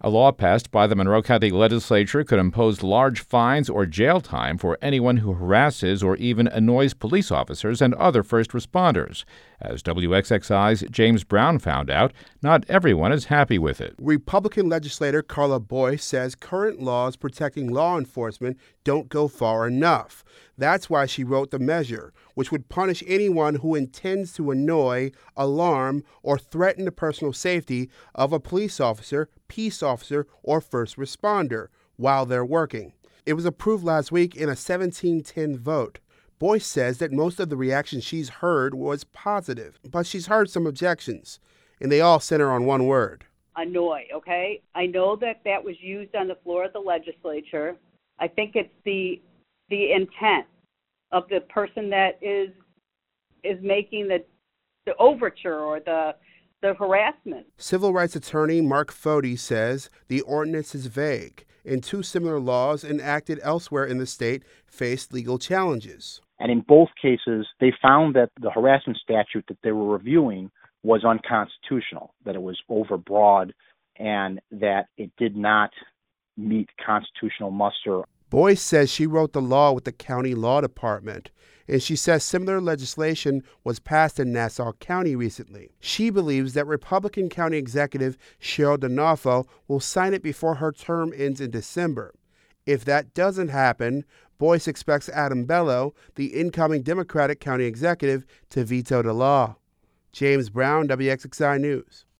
A law passed by the Monroe County Legislature could impose large fines or jail time for anyone who harasses or even annoys police officers and other first responders. As WXXI's James Brown found out, not everyone is happy with it. Republican legislator Carla Boyce says current laws protecting law enforcement don't go far enough. That's why she wrote the measure, which would punish anyone who intends to annoy, alarm, or threaten the personal safety of a police officer, peace officer, or first responder while they're working. It was approved last week in a 17-10 vote. Boyce says that most of the reaction she's heard was positive, but she's heard some objections, and they all center on one word. Annoy, okay? I know that was used on the floor of the legislature. I think it's the intent of the person that is making the overture or the harassment. Civil rights attorney Mark Foti says the ordinance is vague, and two similar laws enacted elsewhere in the state faced legal challenges. And in both cases, they found that the harassment statute that they were reviewing was unconstitutional, that it was overbroad, and that it did not meet constitutional muster. Boyce says she wrote the law with the county law department, and she says similar legislation was passed in Nassau County recently. She believes that Republican County Executive Cheryl D'Onofrio will sign it before her term ends in December. If that doesn't happen, Boyce expects Adam Bello, the incoming Democratic County Executive, to veto the law. James Brown, WXXI News.